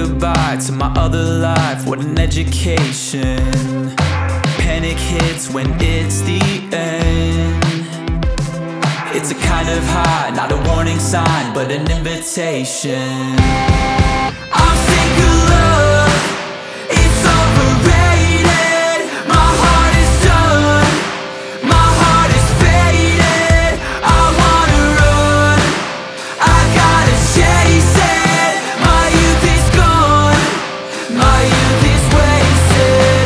goodbye to my other life. What an education. Panic hits when it's the end. It's a kind of high, not a warning sign, but an invitation. I'm sick of love, it's overrated. My heart is done, my heart is faded. I wanna run, I gotta chase it. My youth is gone, my youth is wasted.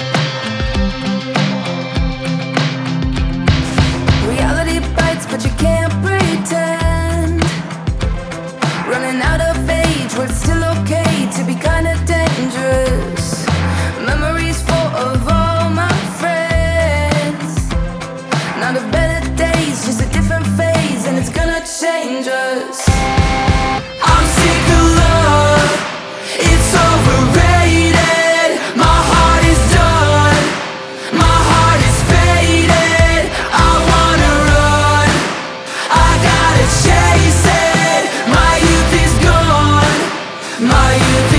Reality bites, but you can't pretend. Running out of age, where it's still okay to be kinda dangerous. Memories full of all my friends. Not of better days, just a different phase, and it's gonna change us. I'm sick of love, it's overrated. My heart is done, my heart is faded. I wanna run, I gotta chase it. My youth is gone, my youth